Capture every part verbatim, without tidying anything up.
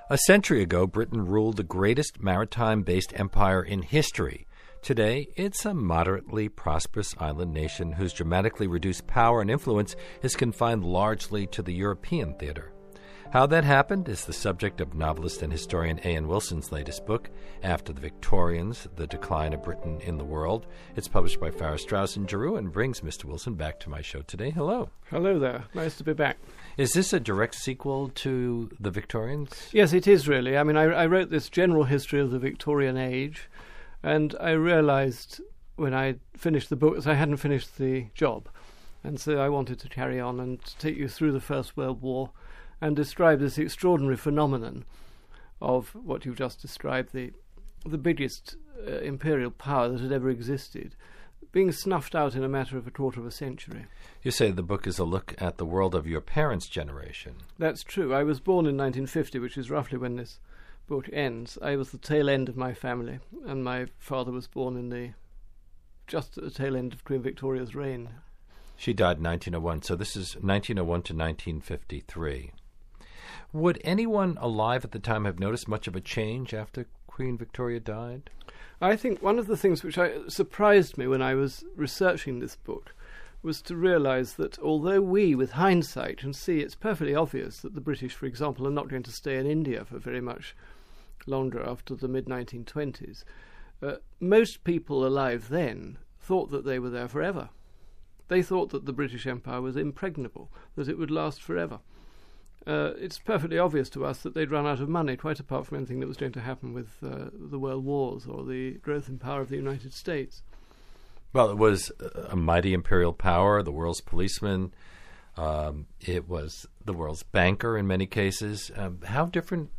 A century ago, Britain ruled the greatest maritime-based empire in history. Today, it's a moderately prosperous island nation whose dramatically reduced power and influence is confined largely to the European theater. How that happened is the subject of novelist and historian A N Wilson's latest book, After the Victorians, The Decline of Britain in the World. It's published by Farrar, Straus and Giroux and brings Mister Wilson back to my show today. Hello. Hello there. Nice to be back. Is this a direct sequel to The Victorians? Yes, it is really. I mean, I, I wrote this general history of the Victorian age, and I realized when I finished the book that I hadn't finished the job. And so I wanted to carry on and take you through the First World War and describe this extraordinary phenomenon of what you've just described, the the biggest uh, imperial power that had ever existed, being snuffed out in a matter of a quarter of a century. You say the book is a look at the world of your parents' generation. That's true. I was born in nineteen fifty, which is roughly when this book ends. I was the tail end of my family, and my father was born in the just at the tail end of Queen Victoria's reign. She died in nineteen oh one, so this is nineteen oh one to nineteen fifty-three. Would anyone alive at the time have noticed much of a change after Queen Victoria died? I think one of the things which I, surprised me when I was researching this book was to realise that although we, with hindsight, can see it's perfectly obvious that the British, for example, are not going to stay in India for very much longer after the mid nineteen twenties, uh, most people alive then thought that they were there forever. They thought that the British Empire was impregnable, that it would last forever. Uh, it's perfectly obvious to us that they'd run out of money, quite apart from anything that was going to happen with uh, the world wars or the growth in power of the United States. Well, it was a mighty imperial power, the world's policeman. Um, it was the world's banker in many cases. Um, how different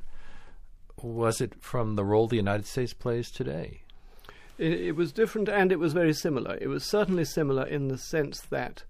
was it from the role the United States plays today? It, it was different, and it was very similar. It was certainly similar in the sense that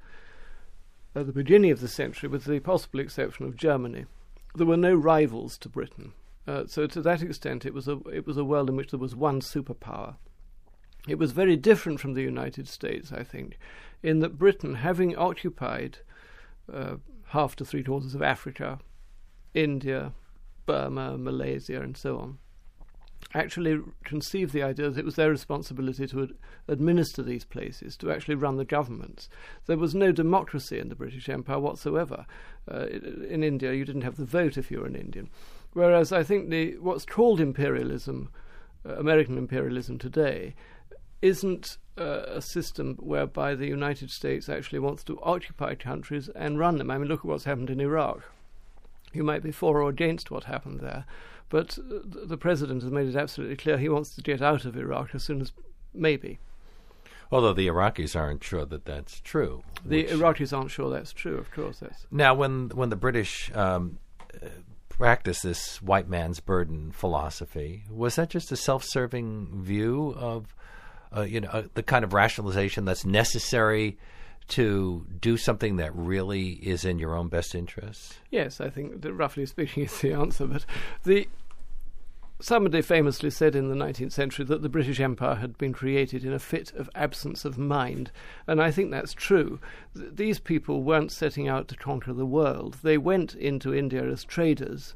at the beginning of the century, with the possible exception of Germany, there were no rivals to Britain. Uh, so to that extent, it was a it was a world in which there was one superpower. It was very different from the United States, I think, in that Britain, having occupied uh, half to three quarters of Africa, India, Burma, Malaysia, and so on, actually conceived the idea that it was their responsibility to ad- administer these places, to actually run the governments. There was no democracy in the British Empire whatsoever. Uh, in India, you didn't have the vote if you were an Indian. Whereas I think the what's called imperialism, uh, American imperialism today, isn't uh, a system whereby the United States actually wants to occupy countries and run them. I mean, look at what's happened in Iraq. You might be for or against what happened there, but uh, the president has made it absolutely clear he wants to get out of Iraq as soon as maybe. Although the Iraqis aren't sure that that's true. The which... Iraqis aren't sure that's true, of course. That's Now, when when the British um, uh, practiced this white man's burden philosophy, was that just a self-serving view of uh, you know uh, the kind of rationalization that's necessary to do something that really is in your own best interests? Yes, I think that roughly speaking is the answer. But the somebody famously said in the nineteenth century that the British Empire had been created in a fit of absence of mind, and I think that's true. Th- these people weren't setting out to conquer the world. They went into India as traders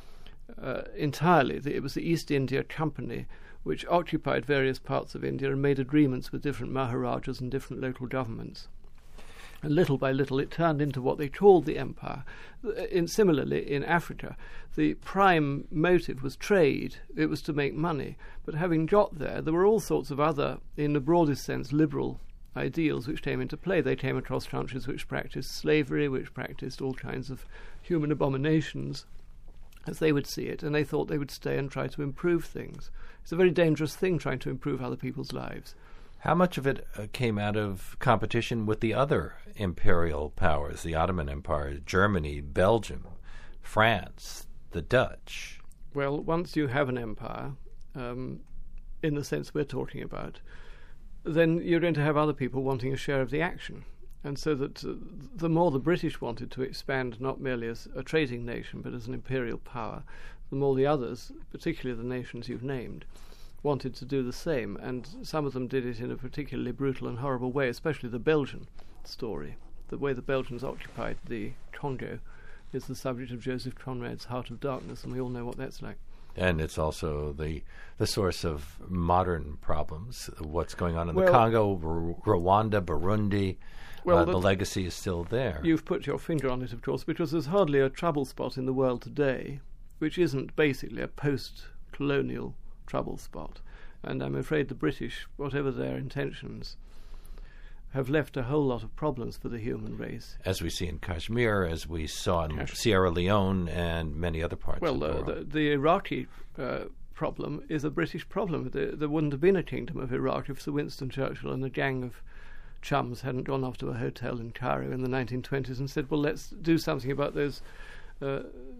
uh, entirely. It was the East India Company which occupied various parts of India and made agreements with different Maharajas and different local governments. And little by little it turned into what they called the empire. In, similarly, in Africa, the prime motive was trade. It was to make money. But having got there, there were all sorts of other, in the broadest sense, liberal ideals which came into play. They came across countries which practiced slavery, which practiced all kinds of human abominations, as they would see it, and they thought they would stay and try to improve things. It's a very dangerous thing, trying to improve other people's lives. How much of it uh, came out of competition with the other imperial powers, the Ottoman Empire, Germany, Belgium, France, the Dutch? Well, once you have an empire, um, in the sense we're talking about, then you're going to have other people wanting a share of the action. And so that uh, the more the British wanted to expand not merely as a trading nation but as an imperial power, the more the others, particularly the nations you've named, wanted to do the same, and some of them did it in a particularly brutal and horrible way, especially the Belgian story, the way the Belgians occupied the Congo is the subject of Joseph Conrad's Heart of Darkness, and we all know what that's like. And it's also the the source of modern problems. What's going on in well, the Congo, R- Rwanda, Burundi. Well, uh, the legacy is still there. You've put your finger on it, of course, because there's hardly a trouble spot in the world today which isn't basically a post-colonial trouble spot. And I'm afraid the British, whatever their intentions, have left a whole lot of problems for the human race. As we see in Kashmir, as we saw in Kash- Sierra Leone and many other parts well, of the uh, world. the, the Iraqi uh, problem is a British problem. There, there wouldn't have been a kingdom of Iraq if Sir Winston Churchill and a gang of chums hadn't gone off to a hotel in Cairo in the nineteen twenties and said, well, let's do something about those uh,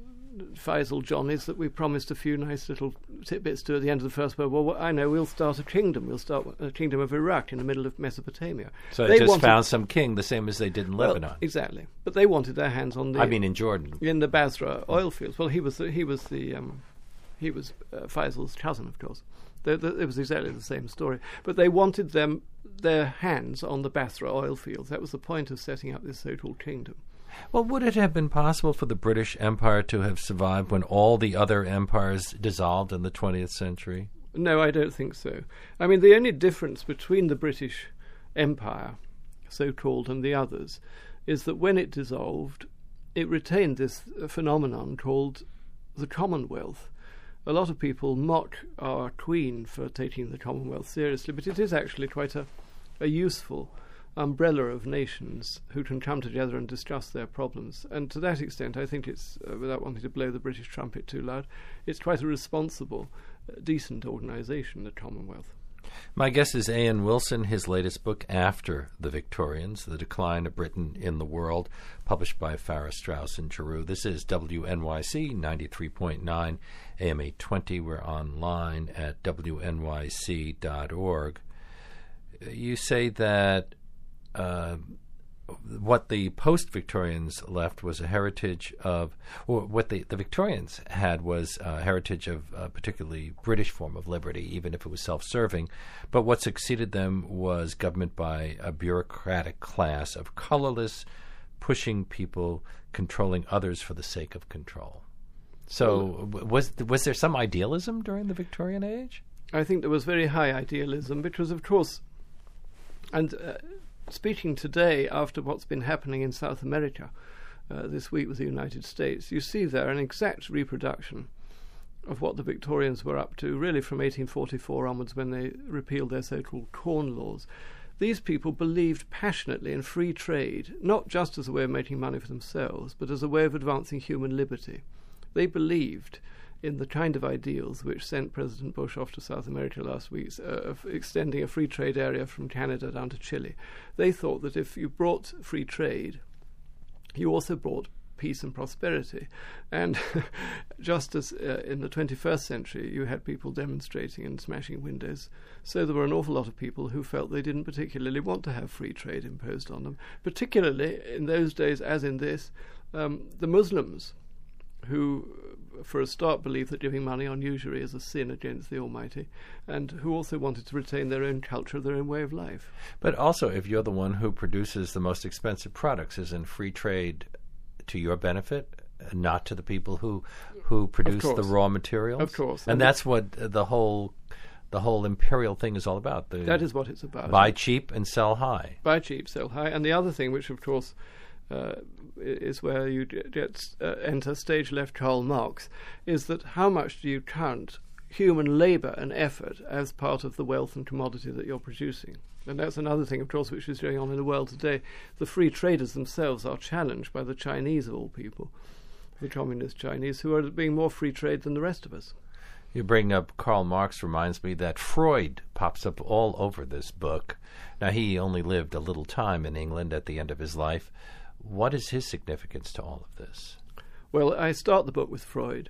Faisal Johnnies that we promised a few nice little tidbits to at the end of the First World War. Well, I know, we'll start a kingdom. We'll start a kingdom of Iraq in the middle of Mesopotamia. So they they just wanted, found some king, the same as they did in well, Lebanon. Exactly. But they wanted their hands on the... I mean in Jordan. In the Basra oil fields. Well, he was the, he was the um, he was uh, Faisal's cousin, of course. The, the, it was exactly the same story. But they wanted them their hands on the Basra oil fields. That was the point of setting up this so-called kingdom. Well, would it have been possible for the British Empire to have survived when all the other empires dissolved in the twentieth century? No, I don't think so. I mean, the only difference between the British Empire, so-called, and the others is that when it dissolved, it retained this uh, phenomenon called the Commonwealth. A lot of people mock our Queen for taking the Commonwealth seriously, but it is actually quite a, a useful umbrella of nations who can come together and discuss their problems. And to that extent, I think it's, uh, without wanting to blow the British trumpet too loud, it's quite a responsible, uh, decent organisation, the Commonwealth. My guest is Ian Wilson. His latest book, After the Victorians, The Decline of Britain in the World, published by Farrar, Straus and Giroux. This is W N Y C ninety-three point nine A M eight twenty. We're online at W N Y C dot org. You say that uh, what the post-Victorians left was a heritage of, or what the, the Victorians had was a heritage of a particularly British form of liberty, even if it was self-serving. But what succeeded them was government by a bureaucratic class of colorless, pushing people, controlling others for the sake of control. So well, was was there some idealism during the Victorian age? I think there was very high idealism because, of course, and uh, speaking today after what's been happening in South America uh, this week with the United States, you see there an exact reproduction of what the Victorians were up to, really from eighteen forty-four onwards when they repealed their so-called Corn Laws. These people believed passionately in free trade, not just as a way of making money for themselves, but as a way of advancing human liberty. They believed in the kind of ideals which sent President Bush off to South America last week, uh, of extending a free trade area from Canada down to Chile. They thought that if you brought free trade, you also brought peace and prosperity. And just as uh, in the twenty-first century you had people demonstrating and smashing windows, so there were an awful lot of people who felt they didn't particularly want to have free trade imposed on them, particularly in those days, as in this, um, the Muslims, who, for a start, believed that giving money on usury is a sin against the Almighty, and who also wanted to retain their own culture, their own way of life. But also, if you're the one who produces the most expensive products, isn't free trade to your benefit, not to the people who who produce the raw materials? Of course. And, and that's what the whole the whole imperial thing is all about. The that is what it's about. Buy cheap and sell high. Buy cheap, sell high. And the other thing, which of course Uh, is where you get uh, enter stage left Karl Marx, is that how much do you count human labour and effort as part of the wealth and commodity that you're producing? And that's another thing, of course, which is going on in the world today. The free traders themselves are challenged by the Chinese, of all people, the communist Chinese, who are being more free trade than the rest of us. You bring up Karl Marx reminds me that Freud pops up all over this book. Now, he only lived a little time in England at the end of his life. What is his significance to all of this? Well, I start the book with Freud.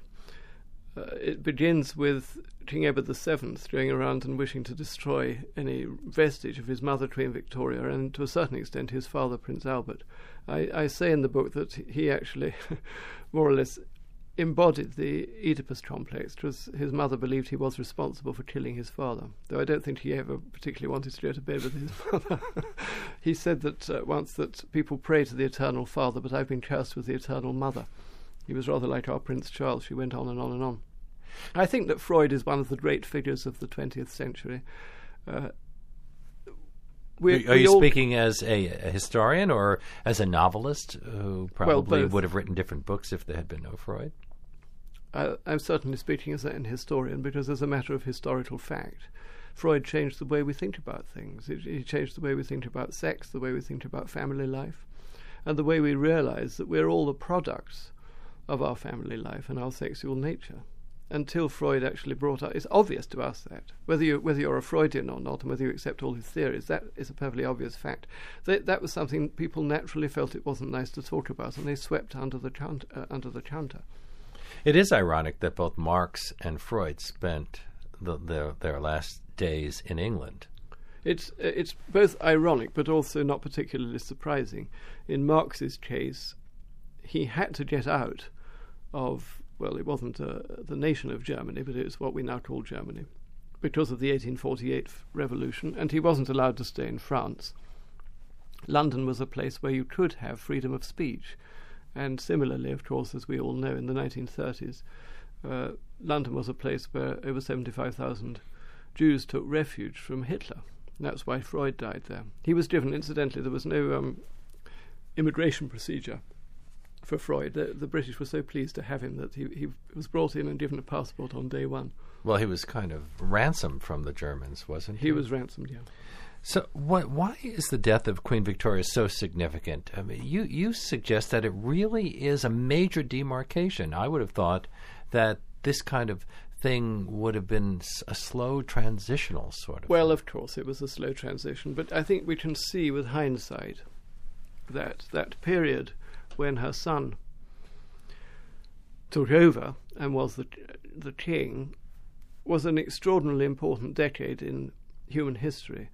Uh, it begins with King Edward the Seventh going around and wishing to destroy any vestige of his mother, Queen Victoria, and to a certain extent his father, Prince Albert. I, I say in the book that he actually more or less embodied the Oedipus complex, because his mother believed he was responsible for killing his father, though I don't think he ever particularly wanted to go to bed with his mother. He said that uh, once that people pray to the Eternal Father, but I've been cursed with the Eternal Mother. He was rather like our Prince Charles. She went on and on and on. I think that Freud is one of the great figures of the twentieth century. Uh, we, Are you speaking as a, a historian or as a novelist who probably well, would have written different books if there had been no Freud? I, I'm certainly speaking as an historian, because as a matter of historical fact, Freud changed the way we think about things. It, he changed the way we think about sex, the way we think about family life, and the way we realize that we're all the products of our family life and our sexual nature. Until Freud actually brought out, it's obvious to us that whether you whether you're a Freudian or not, and whether you accept all his theories, that is a perfectly obvious fact. That that was something people naturally felt it wasn't nice to talk about, and they swept under the counter, uh, under the counter. It is ironic that both Marx and Freud spent the, their their last days in England. It's it's both ironic, but also not particularly surprising. In Marx's case, he had to get out of. Well, it wasn't uh, the nation of Germany, but it's what we now call Germany, because of the eighteen forty-eight revolution, and he wasn't allowed to stay in France. London was a place where you could have freedom of speech, and similarly, of course, as we all know, in the nineteen thirties, uh, London was a place where over seventy-five thousand Jews took refuge from Hitler. And that's why Freud died there. He was driven, incidentally, there was no um, immigration procedure for Freud. The, the British were so pleased to have him that he, he was brought in and given a passport on day one. Well, he was kind of ransomed from the Germans, wasn't he? He was ransomed, yeah. So what, why is the death of Queen Victoria so significant? I mean, you, you suggest that it really is a major demarcation. I would have thought that this kind of thing would have been a slow transitional sort of Well, thing. Of course, it was a slow transition, but I think we can see with hindsight that that period when her son took over and was the the king was an extraordinarily important decade in human history.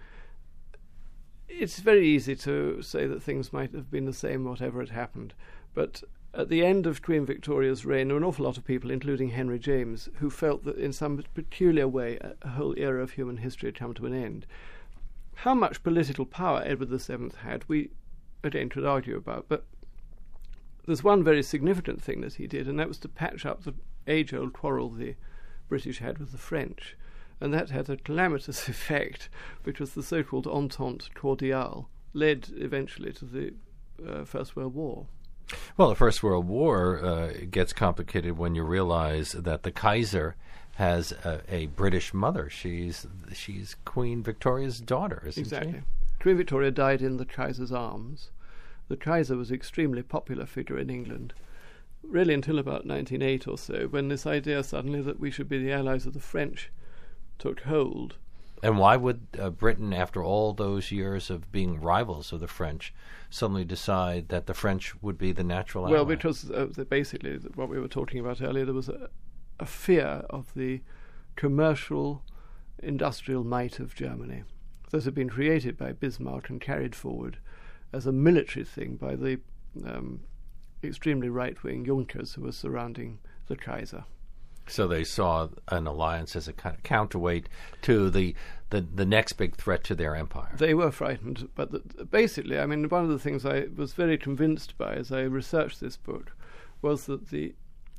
It's very easy to say that things might have been the same whatever had happened, but at the end of Queen Victoria's reign, there were an awful lot of people, including Henry James, who felt that in some peculiar way a, a whole era of human history had come to an end. How much political power Edward the Seventh had, we again could argue about, but there's one very significant thing that he did, and that was to patch up the age-old quarrel the British had with the French, and that had a calamitous effect, which was the so-called Entente Cordiale, led eventually to the uh, First World War. Well, the First World War uh, gets complicated when you realize that the Kaiser has a, a British mother. She's she's Queen Victoria's daughter, isn't exactly. she? Queen Victoria died in the Kaiser's arms. The Kaiser was an extremely popular figure in England, really until about nineteen oh eight or so, when this idea suddenly that we should be the allies of the French took hold. And why would uh, Britain, after all those years of being rivals of the French, suddenly decide that the French would be the natural ally? Well, because uh, the, basically what we were talking about earlier, there was a, a fear of the commercial, industrial might of Germany that had been created by Bismarck and carried forward as a military thing by the um, extremely right-wing Junkers who were surrounding the Kaiser. So they saw an alliance as a kind of counterweight to the, the, the next big threat to their empire. They were frightened, but the, basically, I mean, one of the things I was very convinced by as I researched this book was that the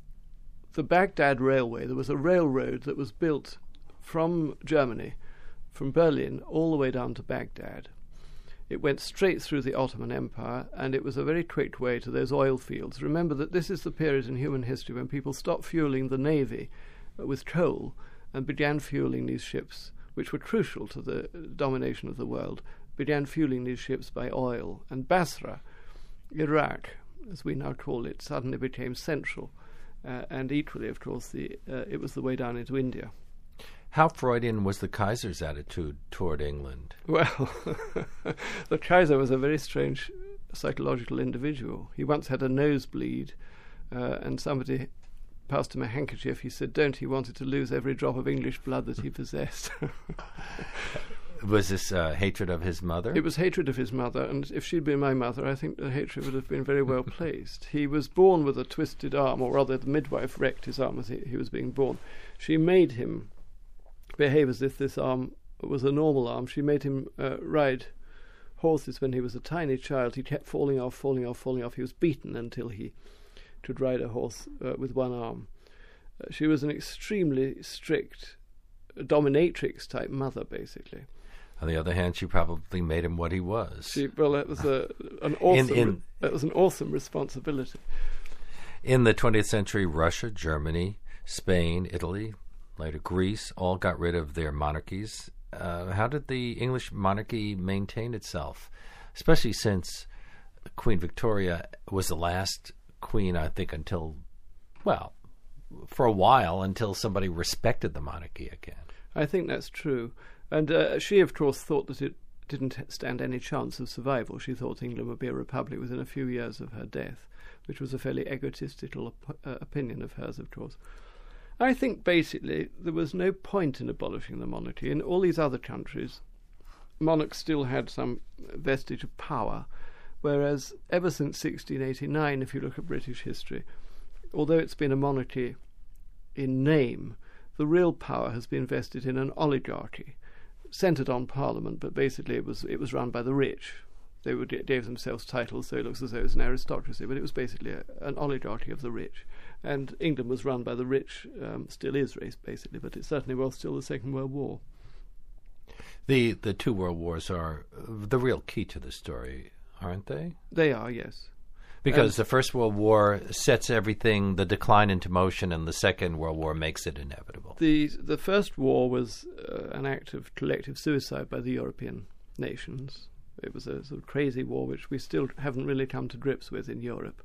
the Baghdad Railway, there was a railroad that was built from Germany, from Berlin, all the way down to Baghdad. It went straight through the Ottoman Empire, and it was a very quick way to those oil fields. Remember that this is the period in human history when people stopped fueling the navy with coal and began fueling these ships, which were crucial to the domination of the world, began fueling these ships by oil. And Basra, Iraq, as we now call it, suddenly became central. Uh, and equally, of course, the uh, it was the way down into India. How Freudian was the Kaiser's attitude toward England? Well, the Kaiser was a very strange psychological individual. He once had a nosebleed, uh, and somebody passed him a handkerchief. He said, don't, he wanted to lose every drop of English blood that he possessed. Was this uh, hatred of his mother? It was hatred of his mother, and if she'd been my mother, I think the hatred would have been very well placed. He was born with a twisted arm, or rather the midwife wrecked his arm as he, he was being born. She made him behave as if this arm was a normal arm. She made him uh, ride horses when he was a tiny child. He kept falling off, falling off, falling off. He was beaten until he could ride a horse uh, with one arm. Uh, she was an extremely strict, dominatrix type mother, basically. On the other hand, she probably made him what he was. She, well, that was a, an awesome. In, in, that was an awesome responsibility. In the twentieth century, Russia, Germany, Spain, Italy, later Greece, all got rid of their monarchies. Uh, how did the English monarchy maintain itself, especially since Queen Victoria was the last queen, I think, until, well, for a while, until somebody respected the monarchy again? I think that's true. And uh, she, of course, thought that it didn't stand any chance of survival. She thought England would be a republic within a few years of her death, which was a fairly egotistical op- uh, opinion of hers, of course. I think, basically, there was no point in abolishing the monarchy. In all these other countries, monarchs still had some vestige of power, whereas ever since sixteen eighty-nine, if you look at British history, although it's been a monarchy in name, the real power has been vested in an oligarchy, centred on Parliament, but basically it was it was run by the rich. They would, gave themselves titles, so it looks as though it's an aristocracy, but it was basically a, an oligarchy of the rich. And England was run by the rich, um, still is, basically, but it certainly was still the Second World War. The the two world wars are the real key to the story, aren't they? They are, yes. Because and the First World War sets everything, the decline into motion, and the Second World War makes it inevitable. The the First War was uh, an act of collective suicide by the European nations. It was a sort of crazy war which we still haven't really come to grips with in Europe.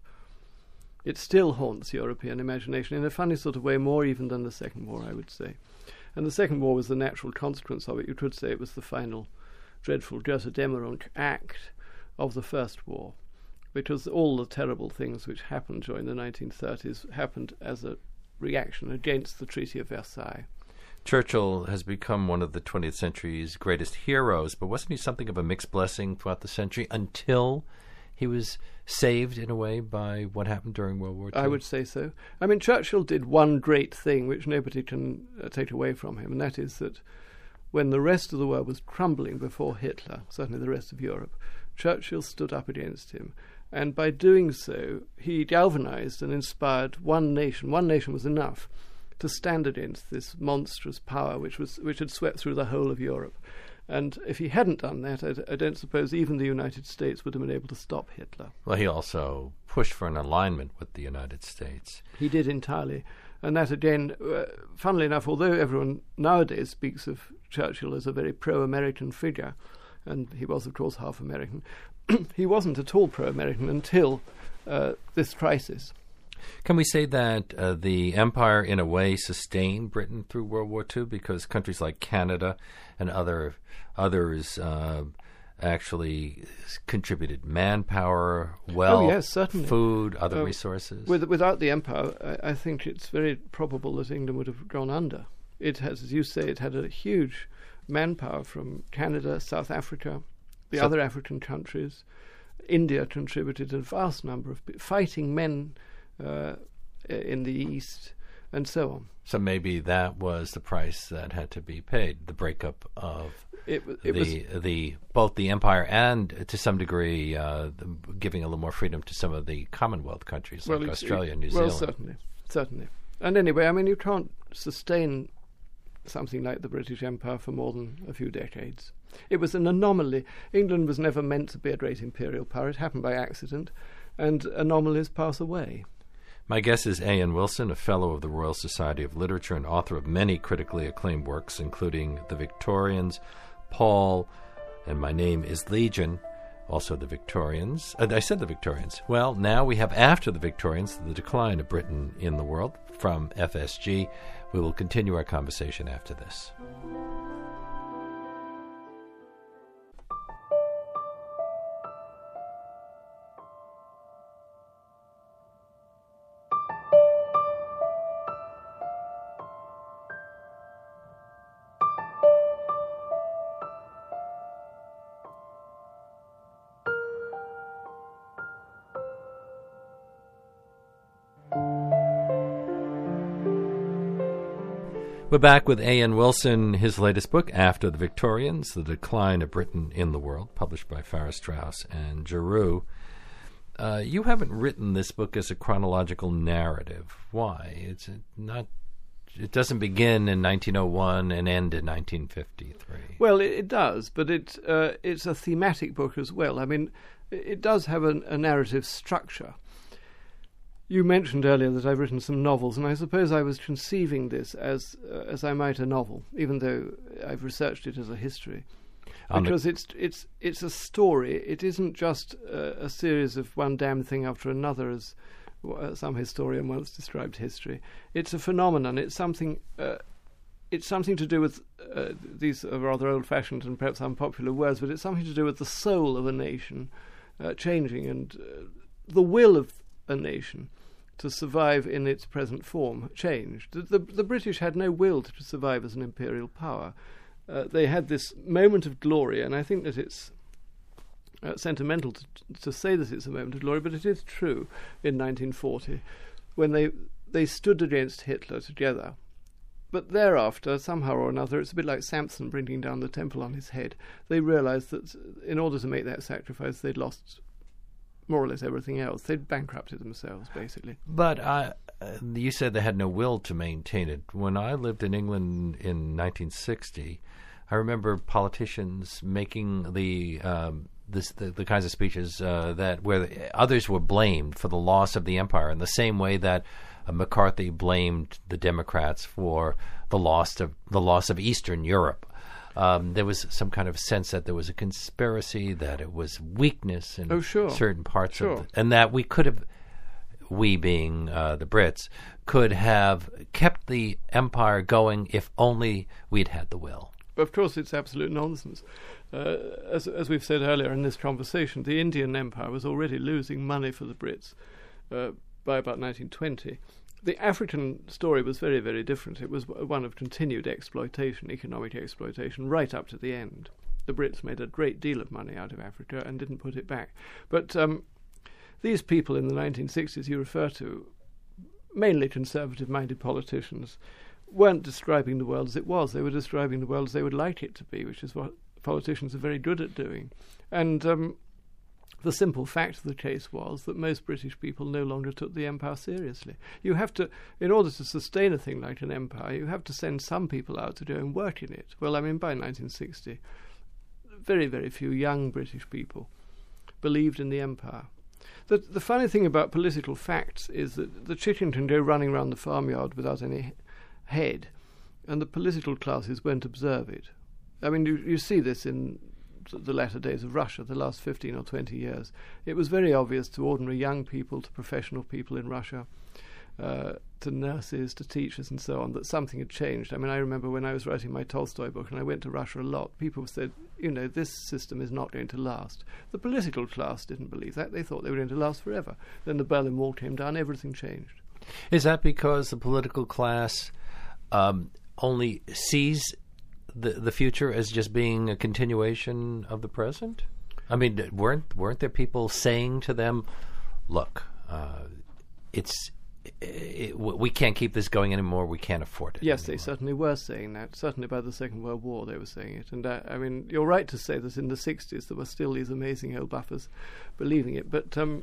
It still haunts European imagination in a funny sort of way, more even than the Second War, I would say. And the Second War was the natural consequence of it. You could say it was the final dreadful Götterdämmerung act of the First War, because all the terrible things which happened during the nineteen thirties happened as a reaction against the Treaty of Versailles. Churchill has become one of the twentieth century's greatest heroes, but wasn't he something of a mixed blessing throughout the century until he was saved in a way by what happened during World War Two? I would say so. I mean, Churchill did one great thing which nobody can uh, take away from him, and that is that when the rest of the world was crumbling before Hitler, certainly the rest of Europe, Churchill stood up against him. And by doing so, he galvanized and inspired one nation. One nation was enough to stand against this monstrous power which was which had swept through the whole of Europe. And if he hadn't done that, I, I don't suppose even the United States would have been able to stop Hitler. Well, he also pushed for an alignment with the United States. He did entirely. And that, again, uh, funnily enough, although everyone nowadays speaks of Churchill as a very pro-American figure, and he was, of course, half American, he wasn't at all pro-American until uh, this crisis. Can we say that uh, the empire, in a way, sustained Britain through World War Two because countries like Canada and other others uh, actually contributed manpower, wealth, oh, yes, certainly. food, other uh, resources? With, without the empire, I, I think it's very probable that England would have gone under. It has, as you say, it had a huge manpower from Canada, South Africa, the so, other African countries. India contributed a vast number of fighting men Uh, in the East, and so on. So maybe that was the price that had to be paid, the breakup of it, it the was, the both the empire and, to some degree, uh, the, giving a little more freedom to some of the Commonwealth countries well, like Australia and New well, Zealand. Well, certainly, certainly. And anyway, I mean, you can't sustain something like the British Empire for more than a few decades. It was an anomaly. England was never meant to be a great imperial power. It happened by accident, and anomalies pass away. My guest is A N Wilson, a Fellow of the Royal Society of Literature and author of many critically acclaimed works, including The Victorians, Paul, and My Name is Legion, also The Victorians. Uh, I said The Victorians. Well, now we have After the Victorians, The Decline of Britain in the World, from F S G. We will continue our conversation after this. We're back with A N Wilson, his latest book, After the Victorians, The Decline of Britain in the World, published by Farrar, Straus and Giroux. uh, you haven't written this book as a chronological narrative. Why? It's not. It doesn't begin in nineteen oh one and end in nineteen fifty-three. Well, it, it does, but it uh, it's a thematic book as well. I mean, it, it does have an, a narrative structure. You mentioned earlier that I've written some novels, and I suppose I was conceiving this as uh, as I might a novel, even though I've researched it as a history. Because it's it's it's a story. It isn't just uh, a series of one damn thing after another, as uh, some historian once described history. It's a phenomenon. It's something. Uh, it's something to do with uh, these are rather old-fashioned and perhaps unpopular words, but it's something to do with the soul of a nation uh, changing and uh, the will of a nation to survive in its present form changed. The, the, the British had no will to survive as an imperial power. Uh, they had this moment of glory, and I think that it's uh, sentimental to, to say that it's a moment of glory, but it is true in nineteen forty, when they they stood against Hitler together. But thereafter, somehow or another, it's a bit like Samson bringing down the temple on his head. They realised that in order to make that sacrifice, they'd lost more or less everything else. They'd bankrupted themselves, basically. But uh, you said they had no will to maintain it. When I lived in England in nineteen sixty, I remember politicians making the um, this the, the kinds of speeches uh, that where others were blamed for the loss of the empire, in the same way that uh, McCarthy blamed the Democrats for the loss of the loss of Eastern Europe. Um, there was some kind of sense that there was a conspiracy, that it was weakness in oh, sure. certain parts sure. of it, and that we could have, we being uh, the Brits, could have kept the empire going if only we'd had the will. Of course, it's absolute nonsense. Uh, as, as we've said earlier in this conversation, the Indian Empire was already losing money for the Brits uh, by about nineteen twenty. The African story was very, very different. It was one of continued exploitation, economic exploitation, right up to the end. The Brits made a great deal of money out of Africa and didn't put it back. But um, these people in the nineteen sixties you refer to, mainly conservative-minded politicians, weren't describing the world as it was. They were describing the world as they would like it to be, which is what politicians are very good at doing. And um, the simple fact of the case was that most British people no longer took the empire seriously. You have to, in order to sustain a thing like an empire, you have to send some people out to go and work in it. Well, I mean, by nineteen sixty, very, very few young British people believed in the empire. The, the funny thing about political facts is that the chicken can go running around the farmyard without any head, and the political classes won't observe it. I mean, you, you see this in the latter days of Russia, the last fifteen or twenty years. It was very obvious to ordinary young people, to professional people in Russia, uh, to nurses, to teachers and so on, that something had changed. I mean, I remember when I was writing my Tolstoy book and I went to Russia a lot, people said, you know, this system is not going to last. The political class didn't believe that. They thought they were going to last forever. Then the Berlin Wall came down, everything changed. Is that because the political class um, only sees the the future as just being a continuation of the present? I mean, weren't weren't there people saying to them, "Look, uh, it's it, we can't keep this going anymore. We can't afford it." Yes, anymore. They certainly were saying that. Certainly by the Second World War, they were saying it. And uh, I mean, you're right to say that in the sixties there were still these amazing old buffers believing it. But um,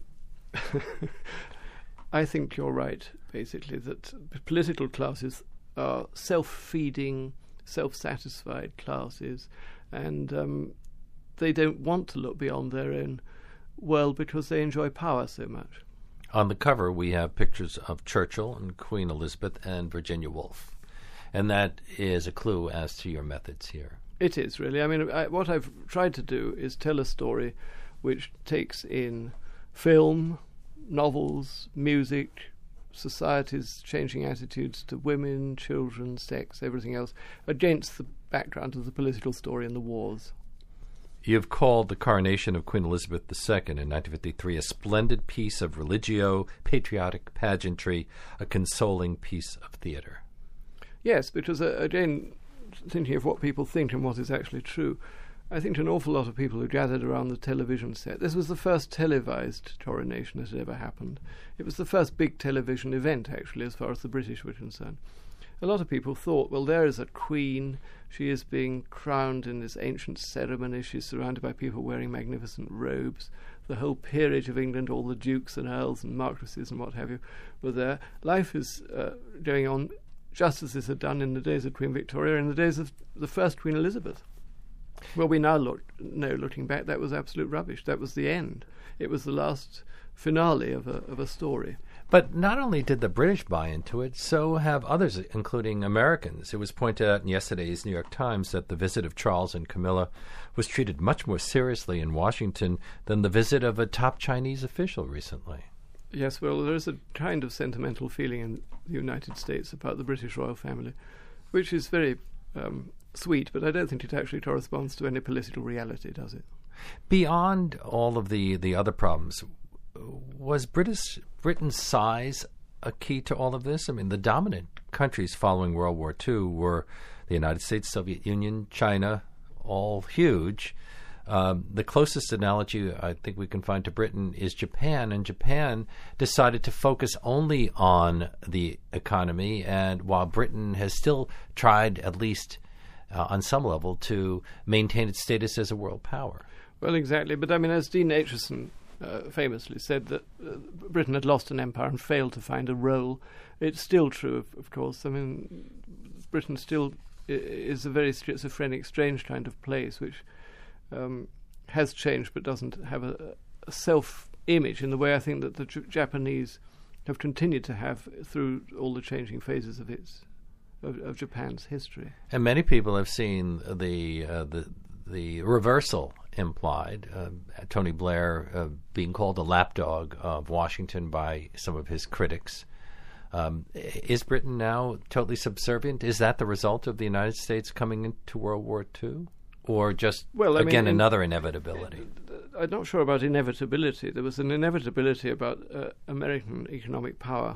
I think you're right, basically, that political classes are self-feeding, self-satisfied classes, and um, they don't want to look beyond their own world because they enjoy power so much. On the cover, we have pictures of Churchill and Queen Elizabeth and Virginia Woolf, and that is a clue as to your methods here. It is, really. I mean, I, what I've tried to do is tell a story which takes in film, novels, music, society's changing attitudes to women, children, sex, everything else, against the background of the political story and the wars. You've called the coronation of Queen Elizabeth the Second in nineteen fifty-three a splendid piece of religio-patriotic pageantry, a consoling piece of theatre. Yes, because, uh, again, thinking of what people think and what is actually true, I think an awful lot of people who gathered around the television set. This was the first televised coronation that had ever happened. It was the first big television event, actually, as far as the British were concerned. a lot of people thought, well, there is a queen. She is being crowned in this ancient ceremony. She's surrounded by people wearing magnificent robes. The whole peerage of England, all the dukes and earls and marquises and what have you, were there. Life is uh, going on just as this had done in the days of Queen Victoria, in the days of the first Queen Elizabeth. Well, we now look, know, looking back, that was absolute rubbish. That was the end. It was the last finale of a of a story. But not only did the British buy into it, so have others, including Americans. It was pointed out in yesterday's New York Times that the visit of Charles and Camilla was treated much more seriously in Washington than the visit of a top Chinese official recently. Yes, well, there is a kind of sentimental feeling in the United States about the British royal family, which is very um, sweet, but I don't think it actually corresponds to any political reality, does it? Beyond all of the, the other problems, was British Britain's size a key to all of this? I mean, the dominant countries following World War Two were the United States, Soviet Union, China, all huge. Um, the closest analogy I think we can find to Britain is Japan, and Japan decided to focus only on the economy, and while Britain has still tried, at least uh, on some level, to maintain its status as a world power. Well, exactly. But I mean, as Dean Acheson Uh, famously said that uh, Britain had lost an empire and failed to find a role. It's still true, of, of course. I mean, Britain still I- is a very schizophrenic, strange kind of place, which um, has changed but doesn't have a, a self-image in the way I think that the J- Japanese have continued to have through all the changing phases of its of, of Japan's history. And many people have seen the uh, the the reversal implied. Uh, Tony Blair uh, being called a lapdog of Washington by some of his critics. Um, is Britain now totally subservient? Is that the result of the United States coming into World War Two? Or just, well, I again, mean, another inevitability? I'm not sure about inevitability. There was an inevitability about uh, American economic power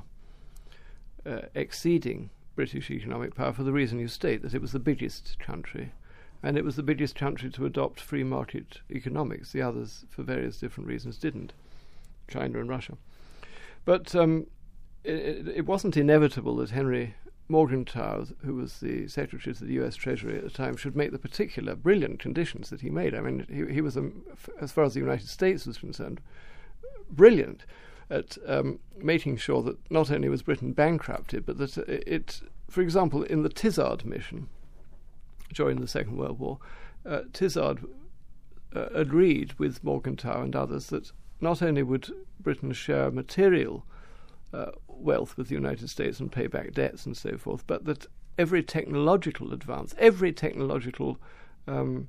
uh, exceeding British economic power for the reason you state, that it was the biggest country. And it was the biggest country to adopt free market economics. The others, for various different reasons, didn't. China and Russia. But um, it, it wasn't inevitable that Henry Morgenthau, who was the Secretary to the U S Treasury at the time, should make the particular brilliant conditions that he made. I mean, he, he was, um, f- as far as the United States was concerned, brilliant at um, making sure that not only was Britain bankrupted, but that it, for example, in the Tizard mission, during the Second World War, uh, Tizard uh, agreed with Morgenthau and others that not only would Britain share material uh, wealth with the United States and pay back debts and so forth, but that every technological advance, every technological um,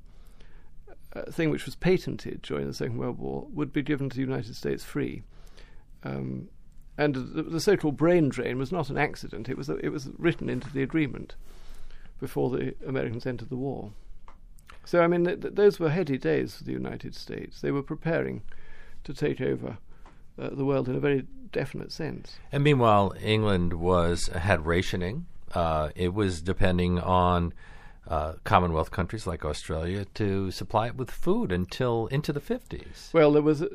uh, thing which was patented during the Second World War would be given to the United States free. Um, and the, the so-called brain drain was not an accident. It was a, it was written into the agreement before the Americans entered the war. So, I mean, th- th- those were heady days for the United States. They were preparing to take over uh, the world in a very definite sense. And meanwhile, England was had rationing. Uh, it was depending on uh, Commonwealth countries like Australia to supply it with food until into the fifties. Well, there was... Uh,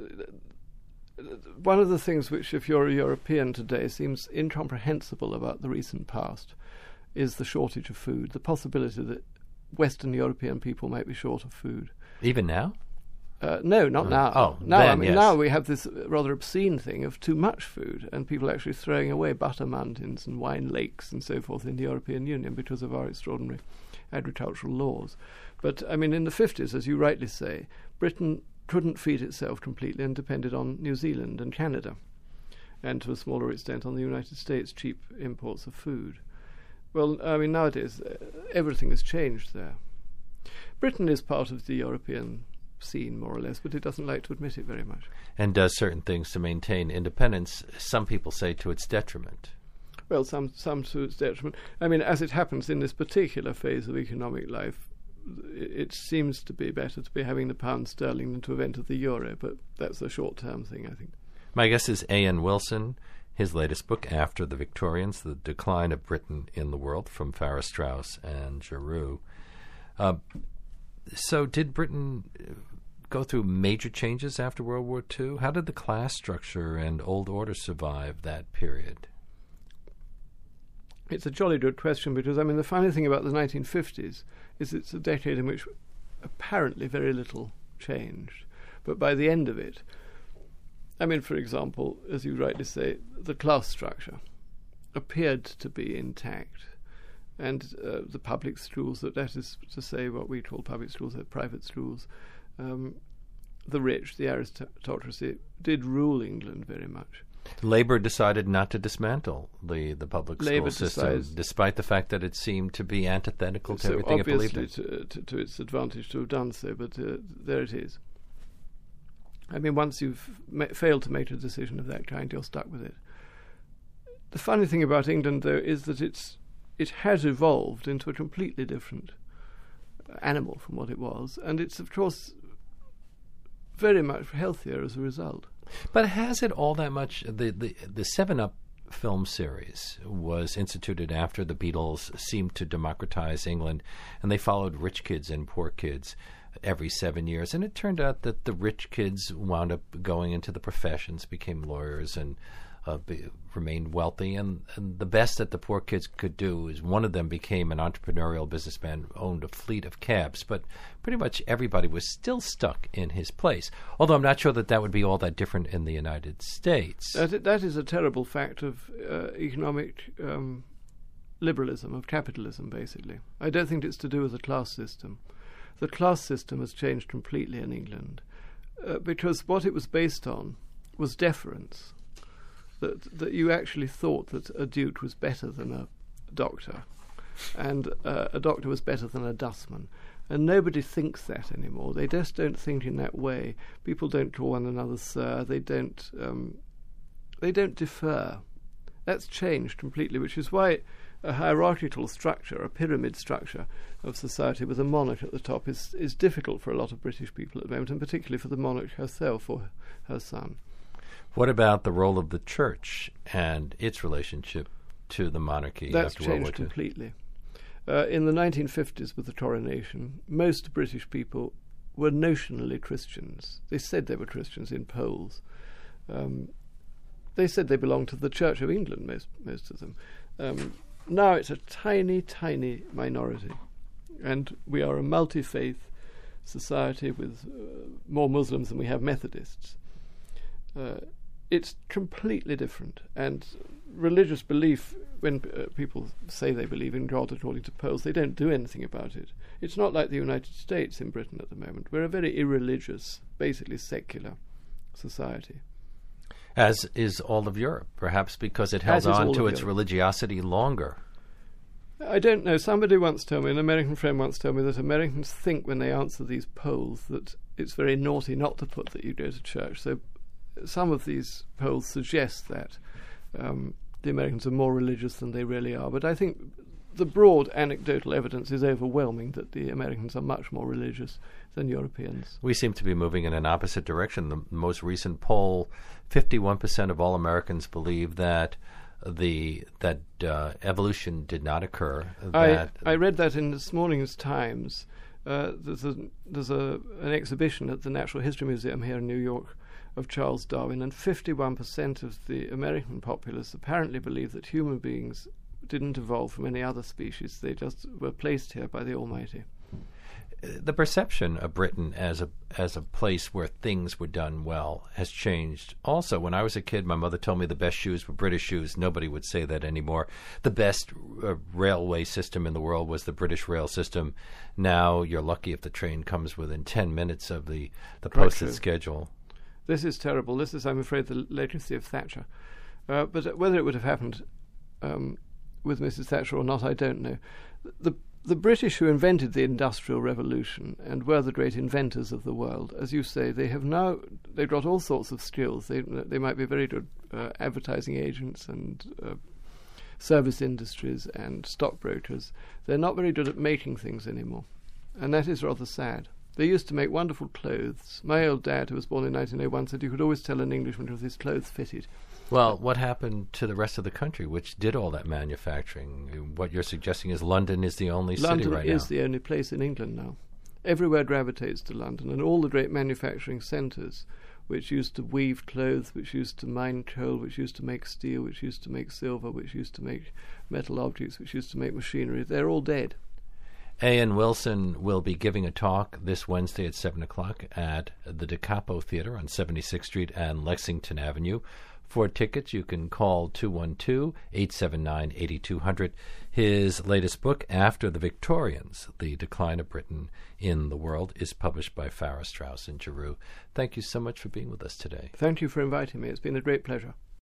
one of the things which, if you're a European today, seems incomprehensible about the recent past is the shortage of food, the possibility that Western European people might be short of food. Even now? Uh, no, not oh. now. Oh, now, then, I mean, yes. now we have this rather obscene thing of too much food, and people actually throwing away butter mountains and wine lakes and so forth in the European Union because of our extraordinary agricultural laws. But, I mean, in the fifties, as you rightly say, Britain couldn't feed itself completely and depended on New Zealand and Canada, and to a smaller extent on the United States' cheap imports of food. Well, I mean, nowadays, uh, everything has changed there. Britain is part of the European scene, more or less, but it doesn't like to admit it very much. And does certain things to maintain independence, some people say to its detriment. Well, some, some to its detriment. I mean, as it happens in this particular phase of economic life, it, it seems to be better to be having the pound sterling than to have entered the euro, but that's a short-term thing, I think. My guest is A N Wilson. His latest book, After the Victorians, The Decline of Britain in the World, from Farrar Straus and Giroux. Uh, so did Britain go through major changes after World War Two? How did the class structure and old order survive that period? It's a jolly good question because, I mean, the funny thing about the nineteen fifties is it's a decade in which apparently very little changed. But by the end of it, I mean, for example, as you rightly say, the class structure appeared to be intact. And uh, the public schools, that, that is to say what we call public schools, they're private schools, um, the rich, the aristocracy, did rule England very much. Labour decided not to dismantle the, the public Labour school system, despite the fact that it seemed to be antithetical to so everything it believed in. obviously to, to, to its advantage to have done so, but uh, there it is. I mean, once you've ma- failed to make a decision of that kind, you're stuck with it. The funny thing about England, though, is that it's it has evolved into a completely different animal from what it was, and it's, of course, very much healthier as a result. But has it all that much? The, the, the seven up film series was instituted after the Beatles seemed to democratize England, and they followed rich kids and poor kids every seven years. And it turned out that the rich kids wound up going into the professions, became lawyers, and uh, be, remained wealthy. And, and the best that the poor kids could do is one of them became an entrepreneurial businessman, owned a fleet of cabs. But pretty much everybody was still stuck in his place. Although I'm not sure that that would be all that different in the United States. That, that is a terrible fact of uh, economic um, liberalism, of capitalism, basically. I don't think it's to do with the class system. The class system has changed completely in England uh, because what it was based on was deference. That, that you actually thought that a duke was better than a doctor, and uh, a doctor was better than a dustman. And nobody thinks that anymore. They just don't think in that way. People don't call one another sir. They don't. Um, they don't defer. That's changed completely, which is why a hierarchical structure, a pyramid structure of society with a monarch at the top is is difficult for a lot of British people at the moment, and particularly for the monarch herself or her son. What about the role of the church and its relationship to the monarchy That's after World War changed Two? completely. Uh, in the nineteen fifties, with the coronation, most British people were notionally Christians. They said they were Christians in polls. Um, they said they belonged to the Church of England, most most of them. Um, now it's a tiny, tiny minority, and we are a multi-faith society with uh, more Muslims than we have Methodists. Uh, it's completely different, and religious belief, when uh, people say they believe in God according to polls, they don't do anything about it. It's not like the United States in Britain at the moment. We're a very irreligious, basically secular society. As is all of Europe, perhaps because it held on to its Europe. religiosity longer. I don't know. Somebody once told me, an American friend once told me, that Americans think when they answer these polls that it's very naughty not to put that you go to church. So some of these polls suggest that um, the Americans are more religious than they really are. But I think the broad anecdotal evidence is overwhelming that the Americans are much more religious than Europeans. We seem to be moving in an opposite direction. The most recent poll, fifty-one percent of all Americans believe that the that uh, evolution did not occur. That I, I read that in this morning's Times. Uh, there's a, there's a, an exhibition at the Natural History Museum here in New York of Charles Darwin, and fifty-one percent of the American populace apparently believe that human beings didn't evolve from any other species. They just were placed here by the Almighty. The perception of Britain as a as a place where things were done well has changed. Also, when I was a kid, my mother told me the best shoes were British shoes. Nobody would say that anymore. The best uh, railway system in the world was the British rail system. Now you're lucky if the train comes within ten minutes of the, the posted true. schedule. This is terrible. This is, I'm afraid, the legacy of Thatcher. Uh, but whether it would have happened um, with Missus Thatcher or not, I don't know. The The British, who invented the Industrial Revolution and were the great inventors of the world, as you say, they have now, they've got all sorts of skills. They they might be very good uh, advertising agents and uh, service industries and stockbrokers. They're not very good at making things anymore, and that is rather sad. They used to make wonderful clothes. My old dad, who was born in nineteen oh one, said you could always tell an Englishman because his clothes fitted. Well, what happened to the rest of the country, which did all that manufacturing? What you're suggesting is London is the only London city right now. London is the only place in England now. Everywhere gravitates to London, and all the great manufacturing centres which used to weave clothes, which used to mine coal, which used to make steel, which used to make silver, which used to make metal objects, which used to make machinery, they're all dead. A N Wilson will be giving a talk this Wednesday at seven o'clock at the Da Capo Theater on seventy-sixth Street and Lexington Avenue. For tickets, you can call two one two, eight seven nine, eight two zero zero. His latest book, After the Victorians, The Decline of Britain in the World, is published by Farrar, Straus and Giroux. Thank you so much for being with us today. Thank you for inviting me. It's been a great pleasure.